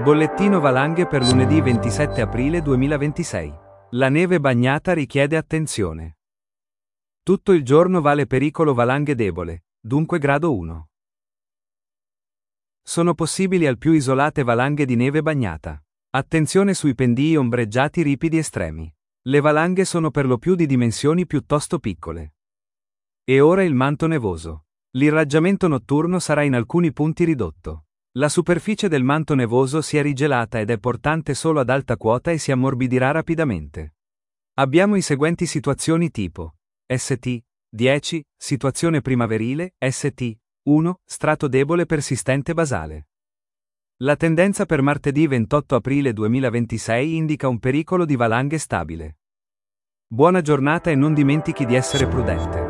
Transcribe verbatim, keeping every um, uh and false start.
Bollettino valanghe per lunedì ventisette aprile duemilaventisei. La neve bagnata richiede attenzione. Tutto il giorno vale pericolo valanghe debole, dunque grado uno. Sono possibili al più isolate valanghe di neve bagnata. Attenzione sui pendii ombreggiati ripidi estremi. Le valanghe sono per lo più di dimensioni piuttosto piccole. E ora il manto nevoso. L'irraggiamento notturno sarà in alcuni punti ridotto. La superficie del manto nevoso si è rigelata ed è portante solo ad alta quota e si ammorbidirà rapidamente. Abbiamo i seguenti situazioni tipo S T dieci, situazione primaverile, S T uno, strato debole persistente basale. La tendenza per martedì ventotto aprile duemilaventisei indica un pericolo di valanghe stabile. Buona giornata e non dimentichi di essere prudente.